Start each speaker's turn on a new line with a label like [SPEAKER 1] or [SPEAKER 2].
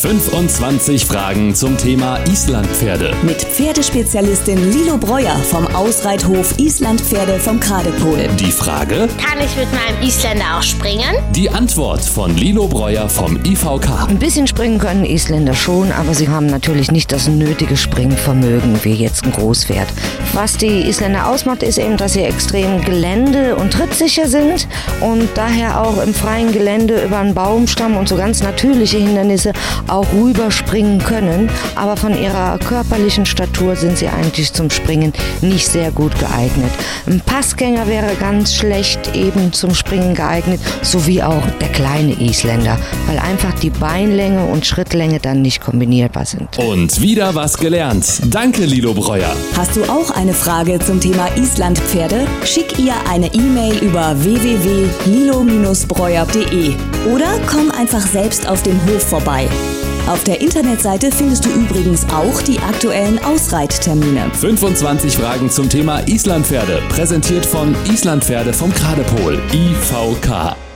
[SPEAKER 1] 25 Fragen zum Thema Islandpferde.
[SPEAKER 2] Mit Pferdespezialistin Lilo Breuer vom Ausreithof Islandpferde vom Kradepol.
[SPEAKER 1] Die Frage:
[SPEAKER 3] Kann ich mit meinem Isländer auch springen?
[SPEAKER 1] Die Antwort von Lilo Breuer vom IVK.
[SPEAKER 4] Ein bisschen springen können Isländer schon, aber sie haben natürlich nicht das nötige Springvermögen wie jetzt ein Großpferd. Was die Isländer ausmacht, ist eben, dass sie extrem gelände- und trittsicher sind und daher auch im freien Gelände über einen Baumstamm und so ganz natürliche Hindernisse auch rüberspringen können. Aber von ihrer körperlichen Statur sind sie eigentlich zum Springen nicht sehr gut geeignet. Ein Passgänger wäre ganz schlecht eben zum Springen geeignet, sowie auch der kleine Isländer, weil einfach die Beinlänge und Schrittlänge dann nicht kombinierbar sind.
[SPEAKER 1] Und wieder was gelernt. Danke, Lilo Breuer.
[SPEAKER 2] Hast du auch eine Frage zum Thema Islandpferde? Schick ihr eine E-Mail über www.lilo-breuer.de oder komm einfach selbst auf dem Hof vorbei. Auf der Internetseite findest du übrigens auch die aktuellen Ausreittermine.
[SPEAKER 1] 25 Fragen zum Thema Islandpferde. Präsentiert von Islandpferde vom Kradepol, IVK.